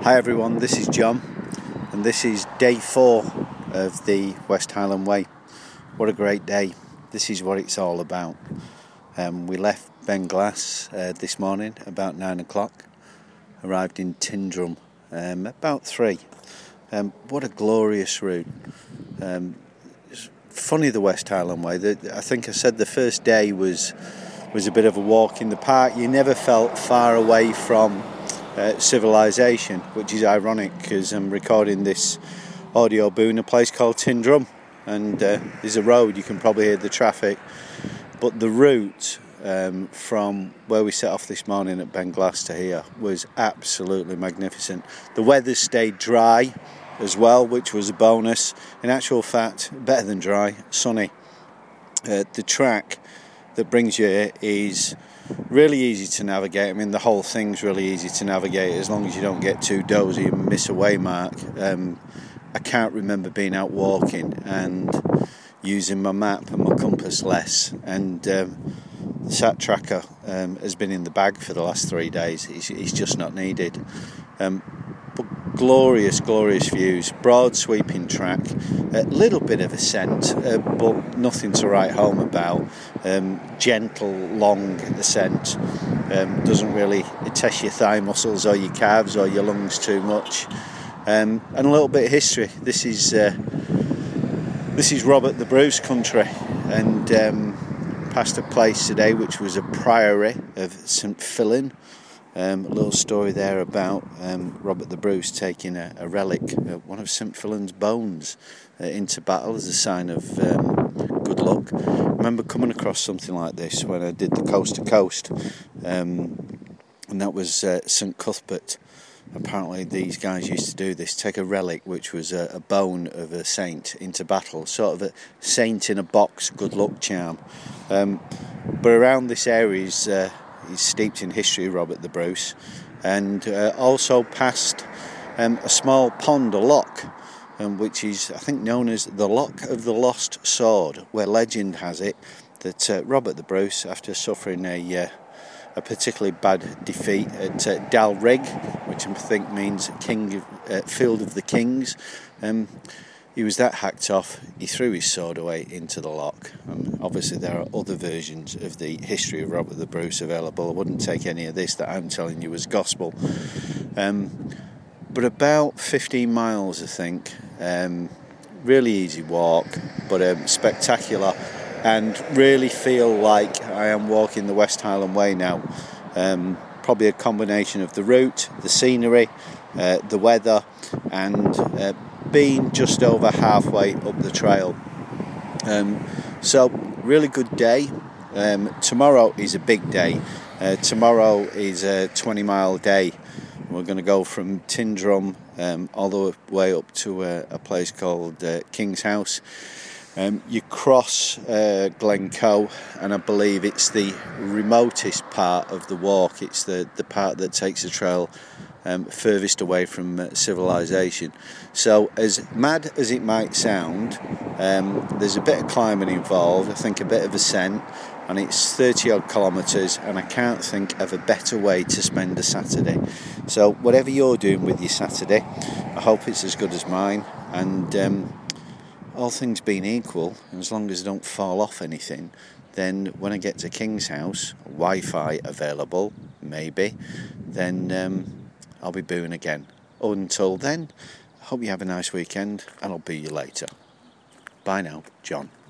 Hi everyone, this is John and this is day 4 of the West Highland Way. What a great day. This is what it's all about. We left Beinglas this morning about 9 o'clock, arrived in Tindrum about 3. What a glorious route. It's funny, the West Highland Way. I think I said the first day was a bit of a walk in the park. You never felt far away from civilization, which is ironic because I'm recording this audio book in a place called Tindrum, and there's a road, you can probably hear the traffic, but the route from where we set off this morning at Beinglas to here was absolutely magnificent. The weather stayed dry as well, which was a bonus. In actual fact, better than dry, sunny. The track that brings you here is really easy to navigate. I mean, the whole thing's really easy to navigate as long as you don't get too dozy and miss a waymark. I can't remember being out walking and using my map and my compass less, and the sat tracker has been in the bag for the last 3 days. It's just not needed. But glorious views, broad sweeping track, a little bit of ascent, but nothing to write home about. Gentle, long ascent, doesn't really test your thigh muscles or your calves or your lungs too much. And a little bit of history. This is Robert the Bruce country, and past a place today which was a priory of St Fillan. A little story there about Robert the Bruce taking a relic, one of St Fillan's bones, into battle as a sign of good luck. I remember coming across something like this when I did the coast to coast, and that was St Cuthbert. Apparently these guys used to do this, take a relic which was a bone of a saint into battle, sort of a saint in a box, good luck charm. But around this area he's steeped in history, Robert the Bruce, and also past a small pond, a loch, which is, I think, known as the Loch of the Lost Sword, where legend has it that Robert the Bruce, after suffering a particularly bad defeat at Dalrig, which I think means Field of the Kings, he was that hacked off, he threw his sword away into the loch. Obviously there are other versions of the history of Robert the Bruce available. I wouldn't take any of this that I'm telling you as gospel. But about 15 miles, I think. Really easy walk, but spectacular, and really feel like I am walking the West Highland Way now. Probably a combination of the route, the scenery, the weather, and being just over halfway up the trail. So really good day. Tomorrow is a big day. Tomorrow is a 20-mile day. We're going to go from Tindrum all the way up to a place called King's House. You cross Glencoe, and I believe it's the remotest part of the walk. It's the part that takes the trail furthest away from civilization. So as mad as it might sound, there's a bit of climbing involved, I think a bit of ascent, and it's 30 odd kilometres, and I can't think of a better way to spend a Saturday. So whatever you're doing with your Saturday, I hope it's as good as mine, and all things being equal, as long as I don't fall off anything, then when I get to King's House, Wi-Fi available, maybe, then I'll be booing again. Until then, I hope you have a nice weekend, and I'll boo you later. Bye now, John.